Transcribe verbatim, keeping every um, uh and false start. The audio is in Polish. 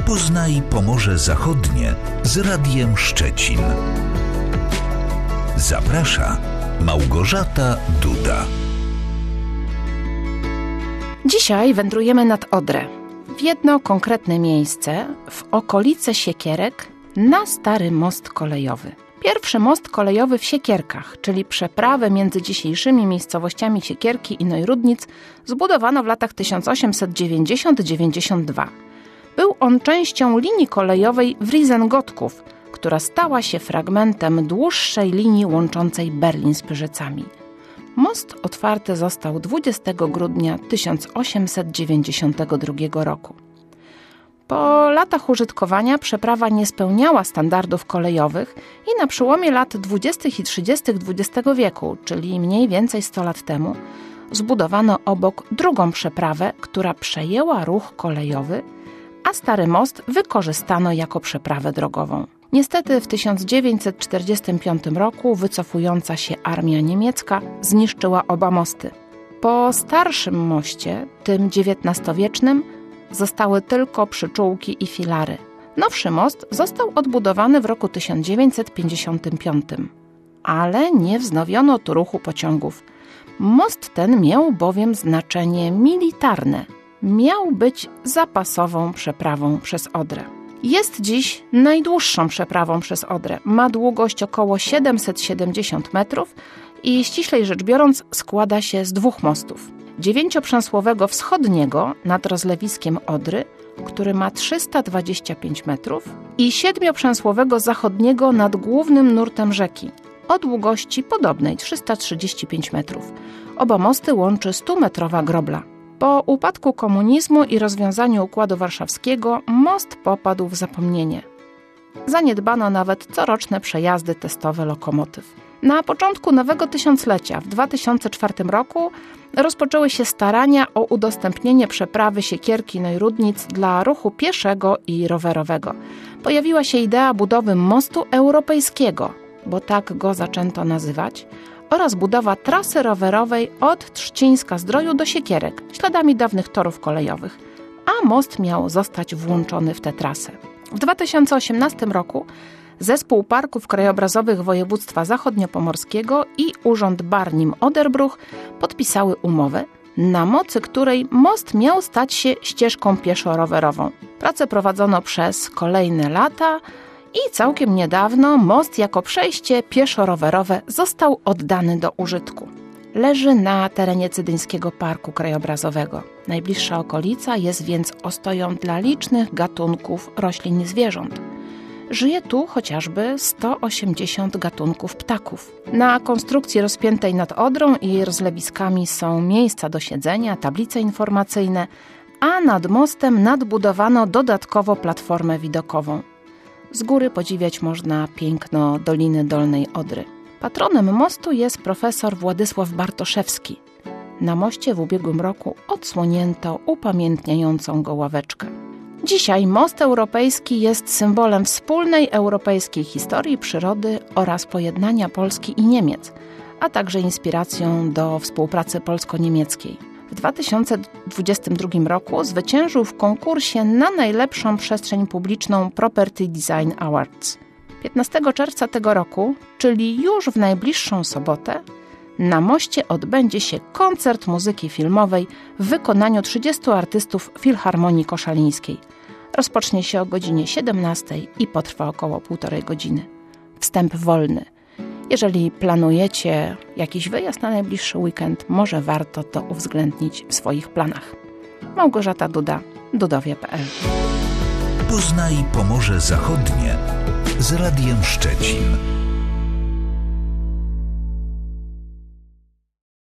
Poznaj Pomorze Zachodnie z Radiem Szczecin. Zaprasza Małgorzata Duda. Dzisiaj wędrujemy nad Odrę, w jedno konkretne miejsce, w okolice Siekierek, na stary most kolejowy. Pierwszy most kolejowy w Siekierkach, czyli przeprawę między dzisiejszymi miejscowościami Siekierki i Nojrudnic, zbudowano w latach tysiąc osiemset dziewięćdziesiąt do dziewięćdziesiątego drugiego. Był on częścią linii kolejowej Wriezen-Gotków, która stała się fragmentem dłuższej linii łączącej Berlin z Pyrzycami. Most otwarty został dwudziestego grudnia tysiąc osiemset dziewięćdziesiątego drugiego roku. Po latach użytkowania przeprawa nie spełniała standardów kolejowych i na przełomie lat dwudziestych i trzydziestych dwudziestego wieku, czyli mniej więcej sto lat temu, zbudowano obok drugą przeprawę, która przejęła ruch kolejowy, a stary most wykorzystano jako przeprawę drogową. Niestety w tysiąc dziewięćset czterdziestym piątym roku wycofująca się armia niemiecka zniszczyła oba mosty. Po starszym moście, tym dziewiętnastowiecznym, zostały tylko przyczółki i filary. Nowszy most został odbudowany w roku tysiąc dziewięćset pięćdziesiątym piątym, ale nie wznowiono tu ruchu pociągów. Most ten miał bowiem znaczenie militarne. Miał być zapasową przeprawą przez Odrę. Jest dziś najdłuższą przeprawą przez Odrę. Ma długość około siedemset siedemdziesiąt metrów i ściślej rzecz biorąc składa się z dwóch mostów. Dziewięcioprzęsłowego wschodniego nad rozlewiskiem Odry, który ma trzysta dwadzieścia pięć metrów, i siedmioprzęsłowego zachodniego nad głównym nurtem rzeki o długości podobnej trzysta trzydzieści pięć metrów. Oba mosty łączy stumetrowa grobla. Po upadku komunizmu i rozwiązaniu Układu Warszawskiego most popadł w zapomnienie. Zaniedbano nawet coroczne przejazdy testowe lokomotyw. Na początku nowego tysiąclecia, w dwa tysiące czwartym roku, rozpoczęły się starania o udostępnienie przeprawy Siekierki-Nojrudnic dla ruchu pieszego i rowerowego. Pojawiła się idea budowy mostu europejskiego, bo tak go zaczęto nazywać, oraz budowa trasy rowerowej od Trzcińska-Zdroju do Siekierek, śladami dawnych torów kolejowych, a most miał zostać włączony w tę trasę. W dwa tysiące osiemnastym roku Zespół Parków Krajobrazowych Województwa Zachodniopomorskiego i Urząd Barnim-Oderbruch podpisały umowę, na mocy której most miał stać się ścieżką pieszo-rowerową. Prace prowadzono przez kolejne lata i całkiem niedawno most jako przejście pieszo-rowerowe został oddany do użytku. Leży na terenie Cydyńskiego Parku Krajobrazowego. Najbliższa okolica jest więc ostoją dla licznych gatunków roślin i zwierząt. Żyje tu chociażby sto osiemdziesiąt gatunków ptaków. Na konstrukcji rozpiętej nad Odrą i jej rozlewiskami są miejsca do siedzenia, tablice informacyjne, a nad mostem nadbudowano dodatkowo platformę widokową. Z góry podziwiać można piękno Doliny Dolnej Odry. Patronem mostu jest profesor Władysław Bartoszewski. Na moście w ubiegłym roku odsłonięto upamiętniającą go ławeczkę. Dzisiaj most europejski jest symbolem wspólnej europejskiej historii, przyrody oraz pojednania Polski i Niemiec, a także inspiracją do współpracy polsko-niemieckiej. W dwa tysiące dwudziestym drugim roku zwyciężył w konkursie na najlepszą przestrzeń publiczną Property Design Awards. piętnastego czerwca tego roku, czyli już w najbliższą sobotę, na moście odbędzie się koncert muzyki filmowej w wykonaniu trzydziestu artystów Filharmonii Koszalińskiej. Rozpocznie się o godzinie siedemnastej i potrwa około półtorej godziny. Wstęp wolny. Jeżeli planujecie jakiś wyjazd na najbliższy weekend, może warto to uwzględnić w swoich planach. Małgorzata Duda, dudowie kropka p l. Poznaj Pomorze Zachodnie z Radiem Szczecin.